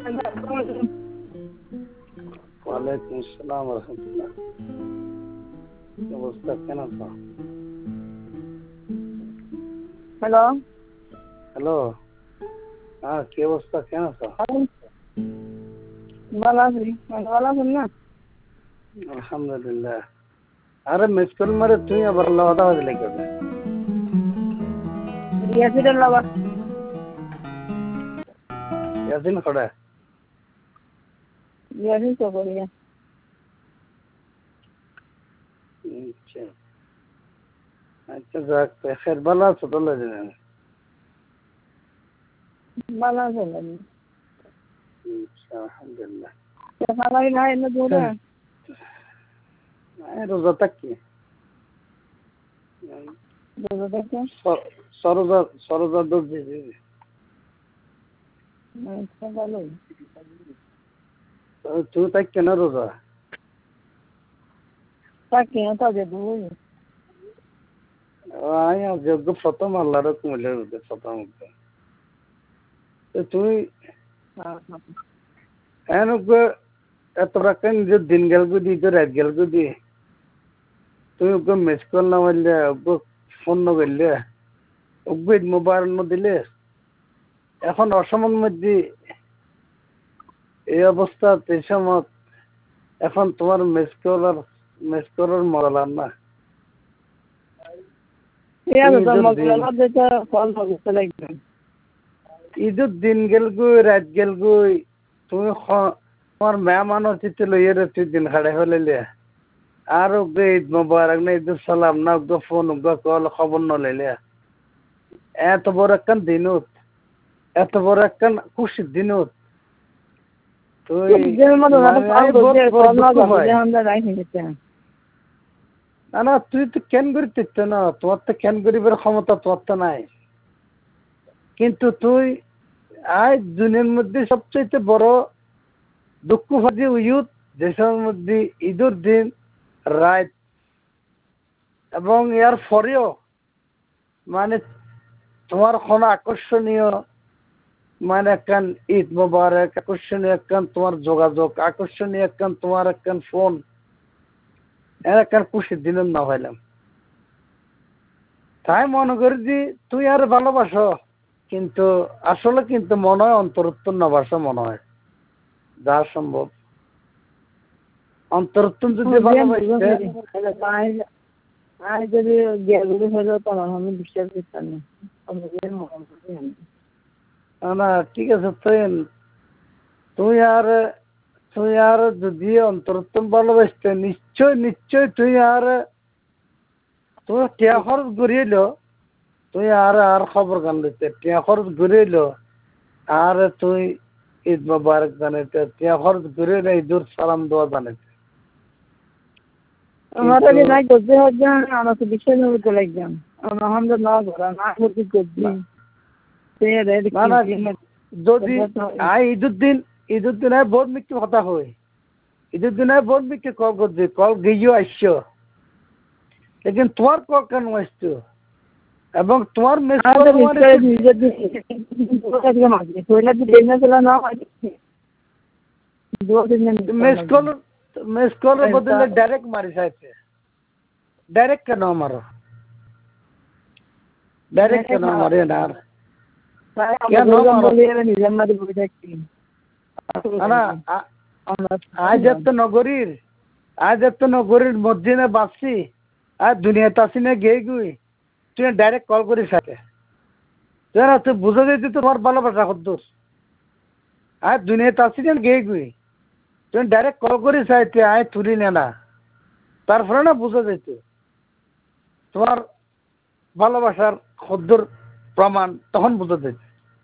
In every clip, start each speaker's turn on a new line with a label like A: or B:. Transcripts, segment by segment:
A: ওয়ালাইকুম আসসালাম রহমতুল্লাহ। কি অবস্থা, কেন আছো?
B: হ্যালো,
A: হ্যালো, হ্যাঁ কি অবস্থা, কেন আছো?
B: ভালো আছি। ভালো আছেন না?
A: আলহামদুলিল্লাহ। আরে মিস কল মারে তুই আবার কথা বাজলে কেন?
B: ইয়াসিরের লগর
A: ইয়াসিন খড়া।
B: ইয়াসিন চকরিয়া।
A: আচ্ছা আচ্ছা, যাক ফের ভালো আছো তো? লাগে
B: ভালো আছেন?
A: আলহামদুলিল্লাহ।
B: ভালোই নাই না দূরে।
A: রোজা থাকি
B: দূরে দেখে
A: সরোজা সরোজা দর্জি।
B: ভালোই।
A: তুই তাই কেন রোজা?
B: তাকে তাদের দুই
A: যোগ্য প্রথম আল্লাহর কুমিল্লার মধ্যে প্রথম। তুই এত রাখেন যে দিন গেল গুদি তো রাত গেল গুদি, তুই ওকে মিস কল না মারলে, ওকে ফোন না করলে, ওকে মোবাইল না দিলে, এখন অসময়ের মধ্যে এই অবস্থা, এই সময় এখন তোমার মিস কলার মরালাম না। ঈদের দিন গেল গুই রাত গেল গুই, তুমি তোমার মেহমানও চিঠি লইয়ে রে তুই দিন খাড়ে হলে আর ওকে ঈদ মোবারক না ঈদ সালাম না, ওকে ফোন ওকে কল খবর নলাইলে। এত বড় একখান দিনত, এত বড় একখান খুশির দিনত তুই না তুই তো কেন করিতে না, তোমার তো কেন করিবার ক্ষমতা তোমার তো নাই। কিন্তু তুই আজ দুনিয়ার মধ্যে সবচেয়ে বড় দুঃখ ভাজি ইউথ, দেশের মধ্যে ঈদের দিন রাত এবং এর পরেও মানে তোমার কোনো আকর্ষণীয় মানে একখান ঈদ মোবারক, আকর্ষণীয় একখান তোমার যোগাযোগ, আকর্ষণীয় একখান তোমার একখান ফোন, একখান খুশির দিন না হইলাম। তাই মনে করি যে তুই আর ভালোবাসো, কিন্তু আসলে কিন্তু মনে হয় অন্তরত্ব না বাসা মনে হয়, যা সম্ভব অন্তরত্ব যদি ভালোবাসতে
B: যদি হলো তখন আমি বিশ্বাস করতাম না।
A: না ঠিক আছে, তুই আর যদি অন্তরত্ব ভালোবাসতে নিশ্চয় নিশ্চয় তুই টিয়া খরচ ঘুরিয়েলো, তুই আর খবর গান লইতে টিয়া খরচ ঘুরিয়েলো, আর তুই ঈদ মোবারক জানাইতে টিয়া খরচ ঘুরিয়ে ঈদুর সালাম দেওয়া জানাইতে।
B: নাই করতে হচ্ছে আমাকে বিশ্বাস করতে লাগলাম আমাদের না করা না করতে করছি।
A: যদি ঈদের দিন বহুত মিথ্যে কথা হয়, ঈদের দিন বহুত মিথ্যে কল করছে, কল গিয়েও আসছো, লেকিন তোমার কল কেন আসছো এবং তোমার মিস কলের বদলে ডাইরেক্ট মারি চাইছে। ডাইরেক্ট কেন আমারো, ডাইরেক্ট কেন মারি না আজ এত নগরীর মধ্যে না বাঁচছি, আর দুনিয়াতে আসি না গিয়ে গুই, তুই ডাইরেক্ট কল করিস সাথে তুই বুঝে দিতি তোমার ভালোবাসা কদ্দুর। আর দুনিয়াতে আসি না গিয়ে গুই, তুই ডাইরেক্ট কল করিস চাইতে আয় তুলি না, তারপরে না বুঝে যেত তোমার ভালোবাসার কদ্দুর প্রমাণ, তখন বুঝে যেত।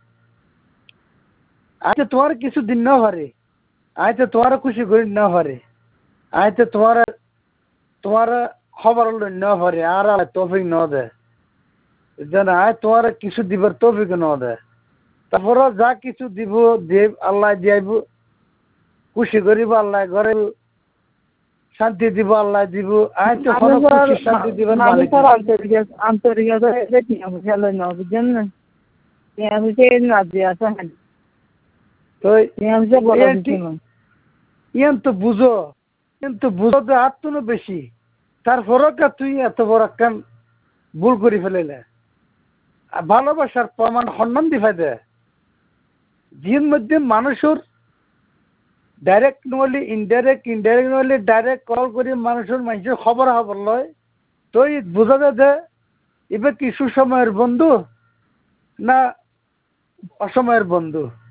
A: আচ্ছা তোমার কিছু দিন না পারে, আচ্ছা তোমার খুশি করি না পারে, আচ্ছা তোমার খবর না পারে, আর তৌফিক ন দে জানা, তোমার কিছু দিবার তৌফিক ন দে, তারপরে যা কিছু দিব দেব আল্লাহ দিয়াইব, খুশি করিব আল্লাহ, ঘরে শান্তি দিব আল্লাহ দিব। আচ্ছা শান্তি দিবেন
B: আন্তরিকতা বুঝলেন না আছে
A: তো ইয়ান তো বুঝো কিন্তু বুঝো যে আর তো বেশি তারপরও তুই এত বড় একখান ভুল করে ফেলেলে আর ভালোবাসার প্রমাণ সম্মান দিফাই দে যির মধ্যে মানুষের ডাইরেক্ট নহলে ইনডাইরেক্ট নহলে ডাইরেক্ট কল করে মানুষের খবর লয় তো বোঝা যায় যে এবার কি সুসময়ের বন্ধু না অসময়ের বন্ধু।